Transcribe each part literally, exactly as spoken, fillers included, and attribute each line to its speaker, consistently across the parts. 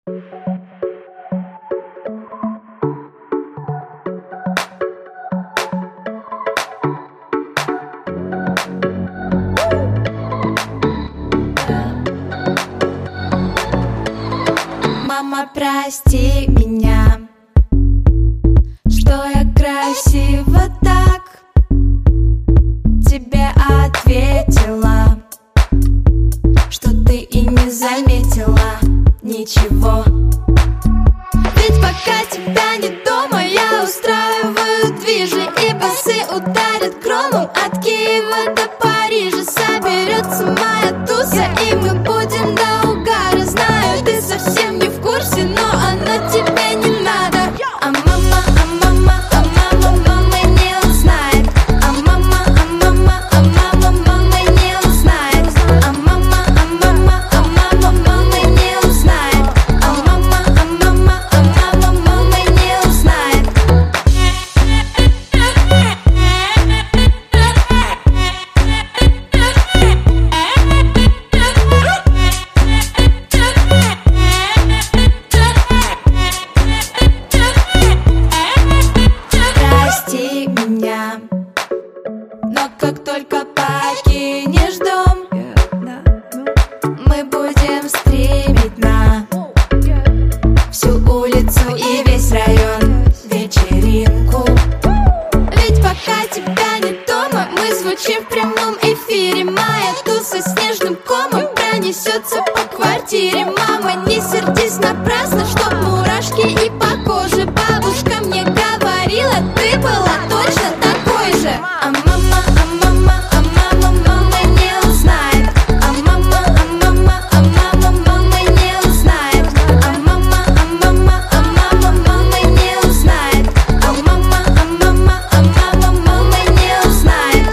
Speaker 1: Мама, прости меня, что я красиво так тебе ответила, что ты и не заметила ничего. Ведь пока тебя не дома, я устраиваю движи, и басы ударят громом от Киева до Парижа. Соберется моя туса, и мы будем до угара. Знаю, ты совсем не в курсе, но оно тебе не надо. А мама, а мама, а мама, мама не узнает. А мама, а мама, а мама, мама не узнает. А мама, а мама, а мама, мама не узнает. А мама, а мама, а мама, мама не узнает. Прости меня, но как только покинешь дом, мы будем стримить на всю улицу и весь район вечеринку. Ведь пока тебя нет дома, мы звучим в прямом эфире. Моя туса снежным комом пронесется по квартире. Мама, не сердись напрасно, чтоб мурашки и по коже. Бабушка мне говорила, ты была точно такой же. А мама, а мама, а мама, мама не узнает. А мама, а мама, а мама, мама не узнает. А мама, а мама, а мама, мама не узнает. А мама, а мама, а мама, мама не узнает.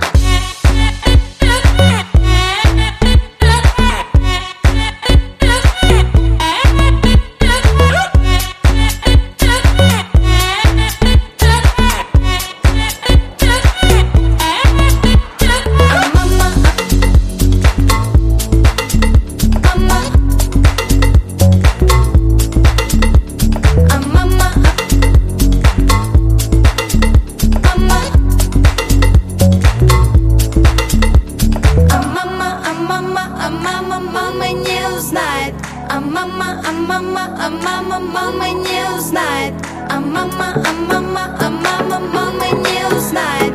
Speaker 1: А мама, а мама, а мама, мама не узнает. А мама, а мама, а мама, мама не узнает.